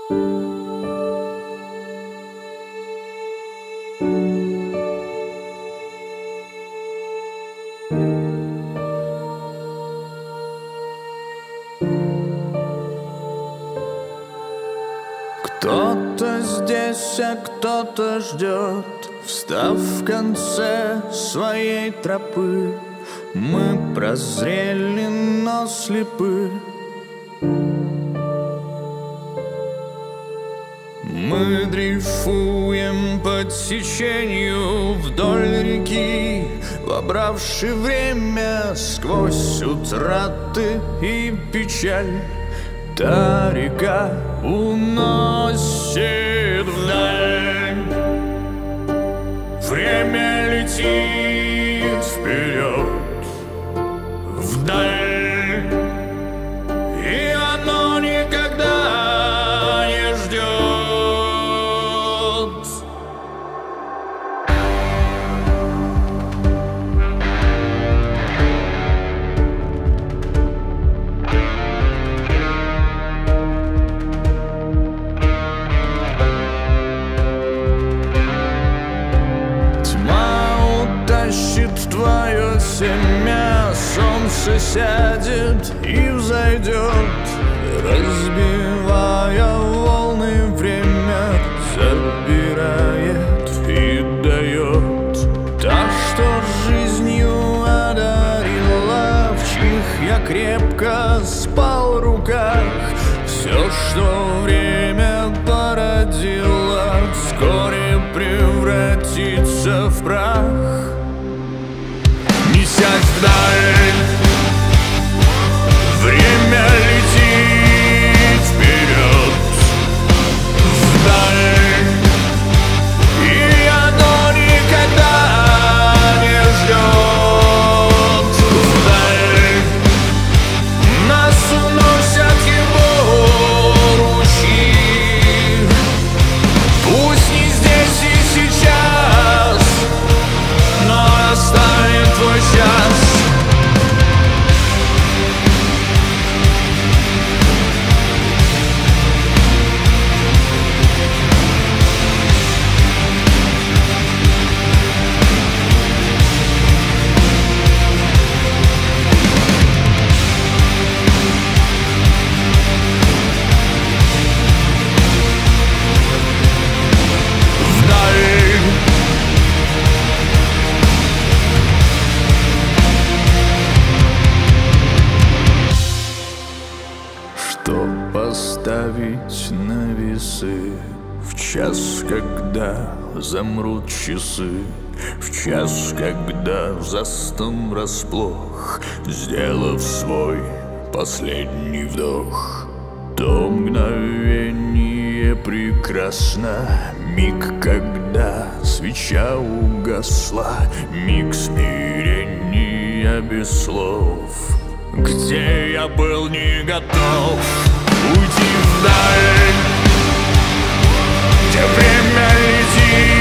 Кто-то здесь, а кто-то ждет, встав в конце своей тропы. Мы прозрели, но слепы. Мы дрейфуем по течению вдоль реки, вобравши время сквозь утраты и печаль. Та река уносит вдаль. Время летит вперед, вдаль, и оно никогда не ждет. Твое семя, солнце сядет и взойдет, разбивая волны, время забирает и дает. Та, что жизнью одарила, в чьих я крепко спал руках, все, что время породило, вскоре превратится в прах. Несясь вдаль, время летит вперед, вдаль, и оно никогда не ждет. Вдаль нас уносят его ручьи, пусть не здесь и сейчас, но оставит твой час. Поставить на весы в час, когда замрут часы, в час, когда застым врасплох, сделав свой последний вдох. То мгновение прекрасно, миг, когда свеча угасла, миг смирения без слов, где я был не готов уйти вдаль, где время летит.